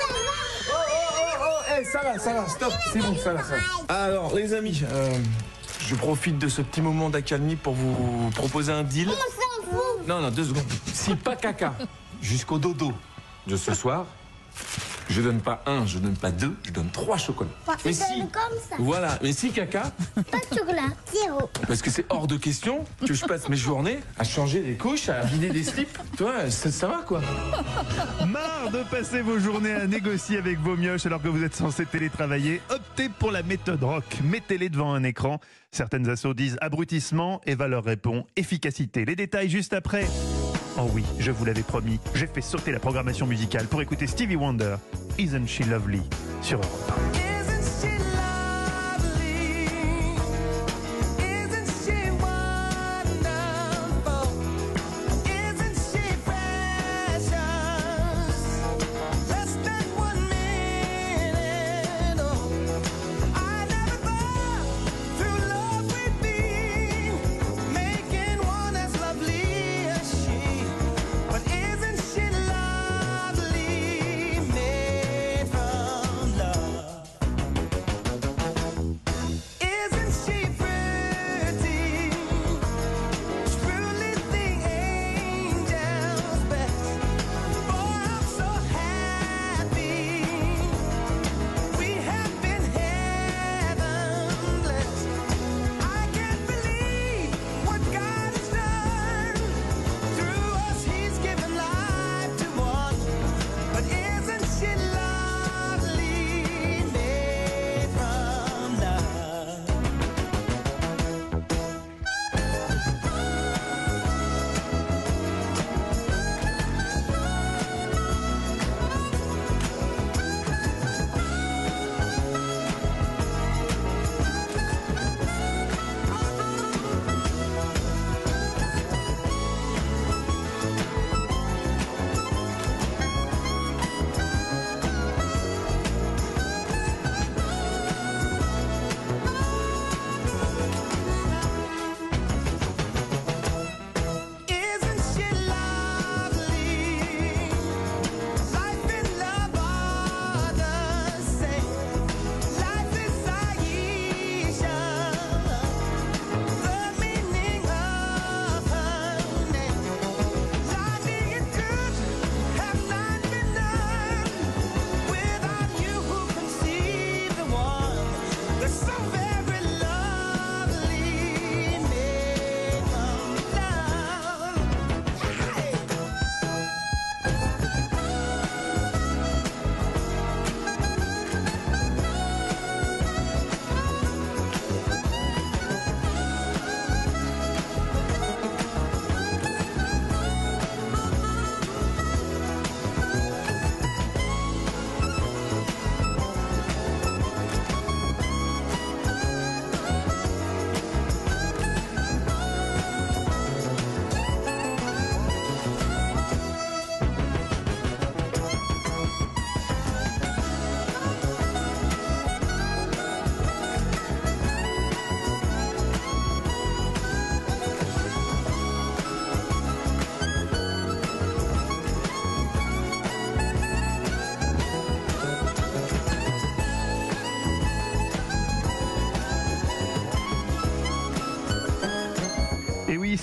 Q: Ça va, stop, c'est bon, ça va. Alors, les amis, je profite de ce petit moment d'accalmie pour vous proposer un deal. Non, 2 secondes. Si pas caca jusqu'au dodo de ce soir, je donne pas 1, je donne pas 2, je donne 3 chocolats.
R: Mais si, comme ça.
Q: Voilà, mais si caca,
R: pas de chocolat, 0.
Q: parce que c'est hors de question que je passe mes journées à changer les couches, à vider des slips. Toi, ça va quoi.
C: Marre de passer vos journées à négocier avec vos mioches alors que vous êtes censé télétravailler? Optez pour la méthode rock. Mettez-les devant un écran. Certaines assos disent abrutissement, Eva leur répond efficacité. Les détails juste après. Oh oui, je vous l'avais promis, j'ai fait sauter la programmation musicale pour écouter Stevie Wonder, Isn't She Lovely, sur Europe 1.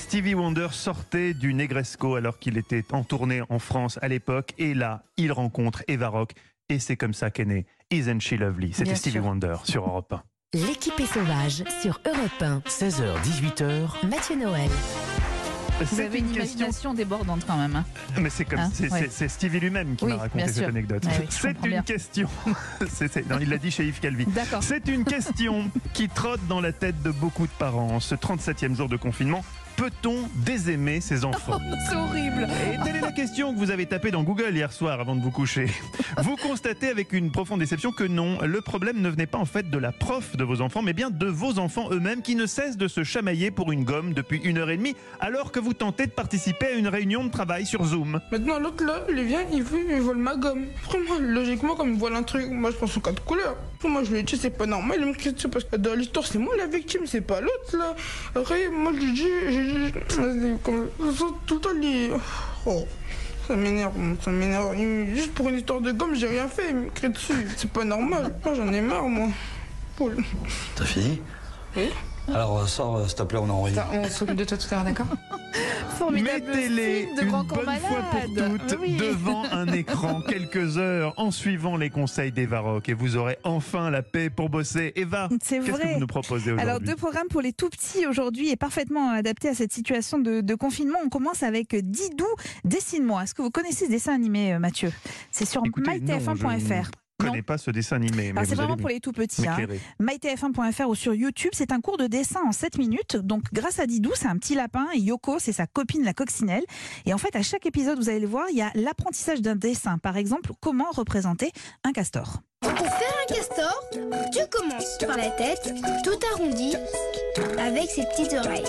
C: Stevie Wonder sortait du Negresco alors qu'il était en tournée en France à l'époque. Et là, il rencontre Eva Rock. Et c'est comme ça qu'est née Isn't She Lovely. C'était Stevie Wonder sur Europe 1.
A: L'équipe est sauvage sur Europe 1.
B: 16h, 18h.
A: Mathieu Noël.
E: Vous avez une imagination débordante quand même. Hein.
C: Mais c'est comme c'est Stevie lui-même qui m'a raconté cette anecdote.
E: Ah oui,
C: c'est une question. Non, il l'a dit chez Yves Calvi. C'est une question qui trotte dans la tête de beaucoup de parents. Ce 37e jour de confinement. Peut-on désaimer ses enfants?
E: C'est horrible.
C: Et telle est la question que vous avez tapée dans Google hier soir avant de vous coucher. Vous constatez avec une profonde déception que non, le problème ne venait pas en fait de la prof de vos enfants, mais bien de vos enfants eux-mêmes qui ne cessent de se chamailler pour une gomme depuis 1h30 alors que vous tentez de participer à une réunion de travail sur Zoom.
S: Maintenant l'autre là, il vient, il vole ma gomme. Vraiment, logiquement, comme il vole un truc, moi je pense aux 4 couleurs. Moi je lui ai dit c'est pas normal, il me crie dessus parce que dans l'histoire c'est moi la victime, c'est pas l'autre là. Après, moi je lui dis, comme tout le temps il... Oh, ça m'énerve. Juste pour une histoire de gomme, j'ai rien fait, il me crie dessus. C'est pas normal, moi j'en ai marre moi. Paul.
T: T'as fini?
S: Oui.
T: Alors sors, s'il te plaît, on est en réunion.
S: On s'occupe de toi tout à l'heure, d'accord?
C: Mettez-les une bonne fois pour toutes devant un écran quelques heures en suivant les conseils d'Eva Rock et vous aurez enfin la paix pour bosser. Eva, qu'est-ce que vous nous proposez aujourd'hui?
E: Alors 2 programmes pour les tout petits aujourd'hui et parfaitement adaptés à cette situation de confinement. On commence avec Didou, Dessine-moi. Est-ce que vous connaissez ce dessin animé, Mathieu? C'est sur mytf1.fr.
C: Je ne connais pas ce dessin animé.
E: C'est vraiment pour les tout petits. Hein. mytf1.fr ou sur YouTube, c'est un cours de dessin en 7 minutes. Donc grâce à Didou, c'est un petit lapin et Yoko, c'est sa copine la coccinelle. Et en fait, à chaque épisode, vous allez le voir, il y a l'apprentissage d'un dessin. Par exemple, comment représenter un castor.
R: Pour faire un castor, tu commences par la tête, tout arrondi, avec ses petites oreilles.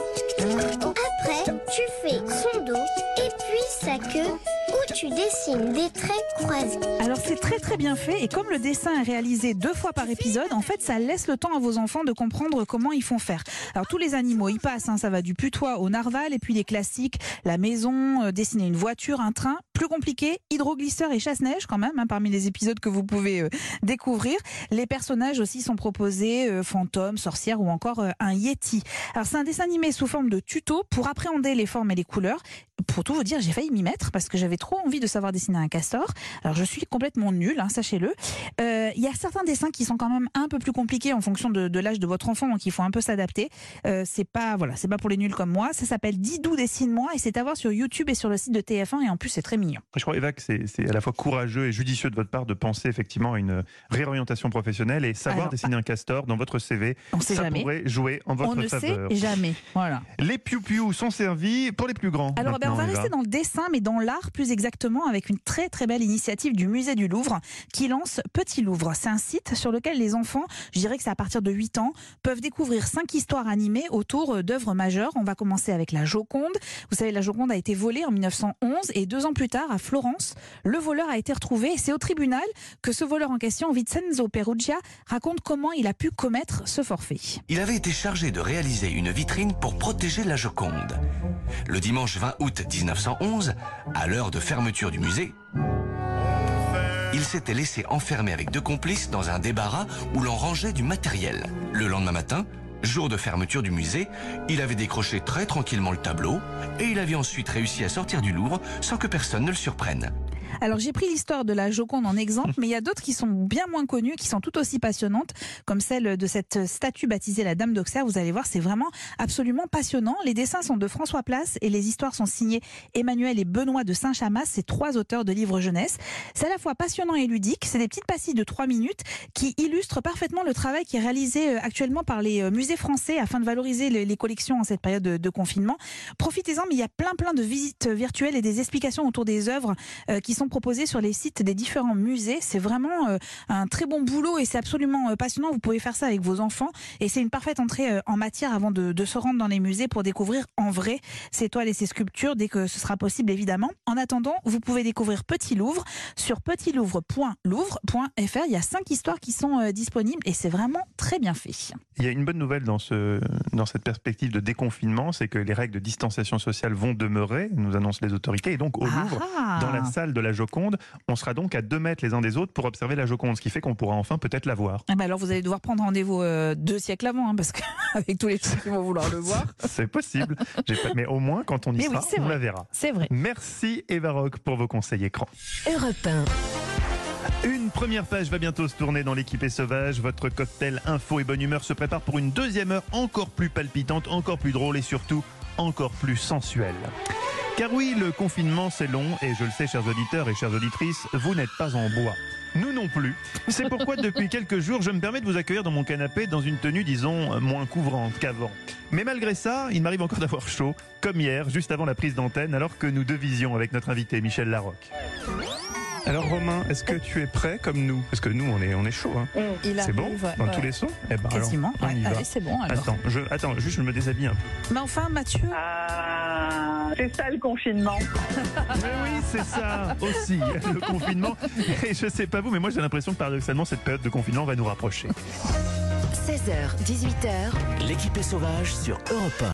R: Après, tu fais son dos et puis sa queue, où tu dessines des traits croisés.
E: Alors c'est très très bien fait et comme le dessin est réalisé 2 fois par épisode, en fait ça laisse le temps à vos enfants de comprendre comment ils font faire. Alors tous les animaux y passent, hein, ça va du putois au narval et puis les classiques, la maison, dessiner une voiture, un train. Plus compliqué, hydroglisseur et chasse-neige quand même, hein, parmi les épisodes que vous pouvez découvrir. Les personnages aussi sont proposés, fantômes, sorcières ou encore un yéti. Alors c'est un dessin animé sous forme de tuto pour appréhender les formes et les couleurs. Pour tout vous dire, j'ai failli m'y mettre parce que j'avais trop envie de savoir dessiner un castor. Alors je suis complètement nulle, hein, sachez-le. Il y a certains dessins qui sont quand même un peu plus compliqués en fonction de l'âge de votre enfant, donc il faut un peu s'adapter. C'est pas pour les nuls comme moi. Ça s'appelle Didou, Dessine-moi et c'est à voir sur YouTube et sur le site de TF1 et en plus c'est très mignon.
C: Je crois, Eva, que c'est à la fois courageux et judicieux de votre part de penser effectivement à une réorientation professionnelle et savoir dessiner un castor dans votre CV. Ça pourrait jouer en votre faveur.
E: On ne sait jamais. Voilà.
C: Les piou-piou sont servis pour les plus grands.
E: Alors on va rester dans le dessin, mais dans l'art plus exactement, avec une très très belle initiative du Musée du Louvre qui lance Petit Louvre. C'est un site sur lequel les enfants, je dirais que c'est à partir de 8 ans, peuvent découvrir 5 histoires animées autour d'œuvres majeures. On va commencer avec la Joconde. Vous savez, la Joconde a été volée en 1911 et 2 ans plus tard, à Florence, le voleur a été retrouvé. Et c'est au tribunal que ce voleur en question, Vincenzo Perugia, raconte comment il a pu commettre ce forfait.
U: Il avait été chargé de réaliser une vitrine pour protéger la Joconde. Le dimanche 20 août 1911, à l'heure de fermeture du musée, il s'était laissé enfermer avec 2 complices dans un débarras où l'on rangeait du matériel. Le lendemain matin, jour de fermeture du musée, il avait décroché très tranquillement le tableau et il avait ensuite réussi à sortir du Louvre sans que personne ne le surprenne.
E: Alors j'ai pris l'histoire de la Joconde en exemple, mais il y a d'autres qui sont bien moins connues, qui sont tout aussi passionnantes, comme celle de cette statue baptisée la Dame d'Auxerre. Vous allez voir, c'est vraiment absolument passionnant. Les dessins sont de François Place et les histoires sont signées Emmanuel et Benoît de Saint-Chamas, ces 3 auteurs de livres jeunesse. C'est à la fois passionnant et ludique, c'est des petites pastilles de 3 minutes qui illustrent parfaitement le travail qui est réalisé actuellement par les musées français afin de valoriser les collections en cette période de confinement. Profitez-en, mais il y a plein de visites virtuelles et des explications autour des œuvres qui sont proposées sur les sites des différents musées. C'est vraiment un très bon boulot et c'est absolument passionnant. Vous pouvez faire ça avec vos enfants et c'est une parfaite entrée en matière avant de se rendre dans les musées pour découvrir en vrai ces toiles et ces sculptures dès que ce sera possible évidemment. En attendant, vous pouvez découvrir Petit Louvre sur petitlouvre.louvre.fr. Il y a 5 histoires qui sont disponibles et c'est vraiment très bien fait.
C: Il y a une bonne nouvelle dans cette perspective de déconfinement, c'est que les règles de distanciation sociale vont demeurer, nous annoncent les autorités, et donc au Louvre, dans la salle de la la Joconde. On sera donc à 2 mètres les uns des autres pour observer la Joconde, ce qui fait qu'on pourra enfin peut-être la voir.
E: Ah bah alors vous allez devoir prendre rendez-vous 2 siècles avant, hein, parce qu'avec tous les gens qui vont vouloir le voir.
C: C'est possible, mais au moins quand on y sera, on la verra.
E: C'est vrai.
C: Merci Eva Rock pour vos conseils écran.
A: Europe 1.
C: Une première page va bientôt se tourner dans l'équipée sauvage. Votre cocktail info et bonne humeur se prépare pour une deuxième heure encore plus palpitante, encore plus drôle et surtout encore plus sensuelle. Car oui, le confinement c'est long et je le sais, chers auditeurs et chères auditrices, vous n'êtes pas en bois. Nous non plus. C'est pourquoi depuis quelques jours, je me permets de vous accueillir dans mon canapé dans une tenue, disons, moins couvrante qu'avant. Mais malgré ça, il m'arrive encore d'avoir chaud, comme hier, juste avant la prise d'antenne, alors que nous devisions avec notre invité Michel Larocque. Alors Romain, est-ce que tu es prêt comme nous? Parce que nous, on est chaud. Hein. C'est bon dans tous les sons? Eh ben,
E: quasiment.
C: Alors, on y va.
E: Allez, c'est bon alors.
C: Attends, juste je me déshabille un peu.
E: Mais enfin, Mathieu.
D: C'est ça le confinement.
C: Mais oui, c'est ça aussi, le confinement. Et je sais pas vous, mais moi j'ai l'impression que paradoxalement cette période de confinement va nous rapprocher.
A: 16h, 18h.
B: L'équipée sauvage sur Europe 1.